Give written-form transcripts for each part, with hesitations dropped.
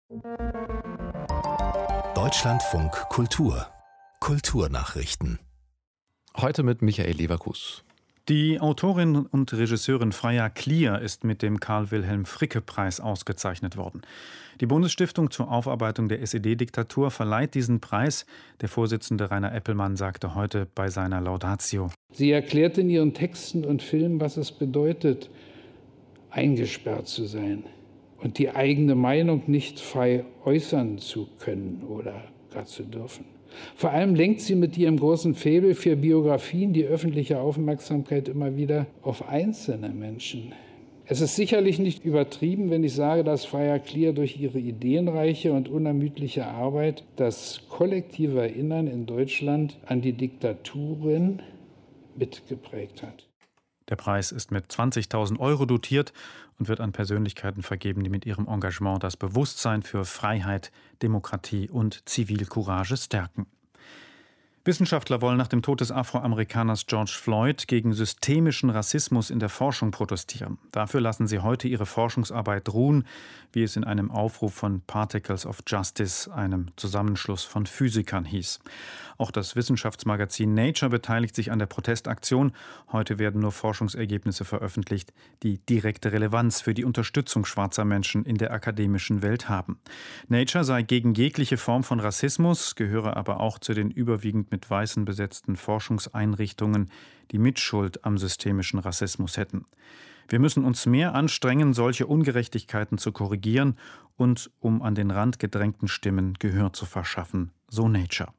Deutschlandfunk Kultur. Kulturnachrichten. Heute mit Michael Leverkus. Die Autorin und Regisseurin Freya Klier ist mit dem Karl-Wilhelm-Fricke-Preis ausgezeichnet worden. Die Bundesstiftung zur Aufarbeitung der SED-Diktatur verleiht diesen Preis. Der Vorsitzende Rainer Eppelmann sagte heute bei seiner Laudatio: Sie erklärt in ihren Texten und Filmen, was es bedeutet, eingesperrt zu sein und die eigene Meinung nicht frei äußern zu können oder gar zu dürfen. Vor allem lenkt sie mit ihrem großen Faible für Biografien die öffentliche Aufmerksamkeit immer wieder auf einzelne Menschen. Es ist sicherlich nicht übertrieben, wenn ich sage, dass Freya Klier durch ihre ideenreiche und unermüdliche Arbeit das kollektive Erinnern in Deutschland an die Diktaturen mitgeprägt hat. Der Preis ist mit 20.000 € dotiert und wird an Persönlichkeiten vergeben, die mit ihrem Engagement das Bewusstsein für Freiheit, Demokratie und Zivilcourage stärken. Wissenschaftler wollen nach dem Tod des Afroamerikaners George Floyd gegen systemischen Rassismus in der Forschung protestieren. Dafür lassen sie heute ihre Forschungsarbeit ruhen, wie es in einem Aufruf von Particles of Justice, einem Zusammenschluss von Physikern, hieß. Auch das Wissenschaftsmagazin Nature beteiligt sich an der Protestaktion. Heute werden nur Forschungsergebnisse veröffentlicht, die direkte Relevanz für die Unterstützung schwarzer Menschen in der akademischen Welt haben. Nature sei gegen jegliche Form von Rassismus, gehöre aber auch zu den überwiegend mit Weißen besetzten Forschungseinrichtungen, die Mitschuld am systemischen Rassismus hätten. Wir müssen uns mehr anstrengen, solche Ungerechtigkeiten zu korrigieren und um an den Rand gedrängten Stimmen Gehör zu verschaffen, so Nature.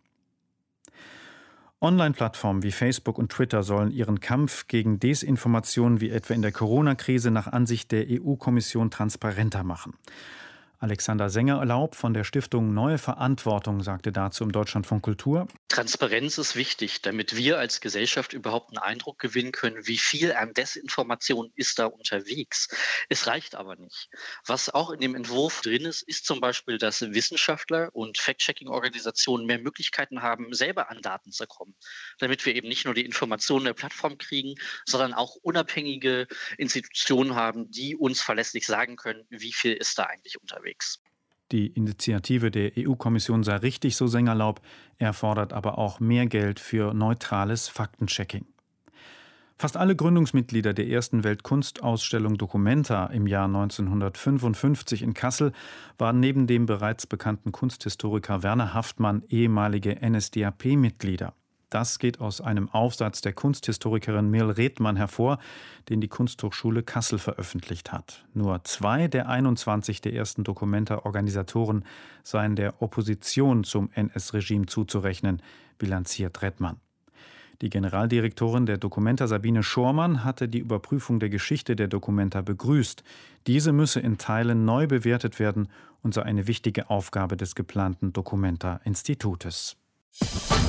Online-Plattformen wie Facebook und Twitter sollen ihren Kampf gegen Desinformationen wie etwa in der Corona-Krise nach Ansicht der EU-Kommission transparenter machen. Alexander Sengerlaub von der Stiftung Neue Verantwortung sagte dazu im Deutschlandfunk Kultur: Transparenz ist wichtig, damit wir als Gesellschaft überhaupt einen Eindruck gewinnen können, wie viel an Desinformation ist da unterwegs. Es reicht aber nicht. Was auch in dem Entwurf drin ist, ist zum Beispiel, dass Wissenschaftler und Fact-Checking-Organisationen mehr Möglichkeiten haben, selber an Daten zu kommen, damit wir eben nicht nur die Informationen der Plattform kriegen, sondern auch unabhängige Institutionen haben, die uns verlässlich sagen können, wie viel ist da eigentlich unterwegs. Die Initiative der EU-Kommission sei richtig, so Sengerlaub. Er fordert aber auch mehr Geld für neutrales Faktenchecking. Fast alle Gründungsmitglieder der ersten Weltkunstausstellung Documenta im Jahr 1955 in Kassel waren neben dem bereits bekannten Kunsthistoriker Werner Haftmann ehemalige NSDAP-Mitglieder. Das geht aus einem Aufsatz der Kunsthistorikerin Mirl Redmann hervor, den die Kunsthochschule Kassel veröffentlicht hat. Nur 2 der 21 der ersten Documenta-Organisatoren seien der Opposition zum NS-Regime zuzurechnen, bilanziert Redmann. Die Generaldirektorin der Documenta, Sabine Schormann, hatte die Überprüfung der Geschichte der Documenta begrüßt. Diese müsse in Teilen neu bewertet werden und sei eine wichtige Aufgabe des geplanten Documenta-Institutes.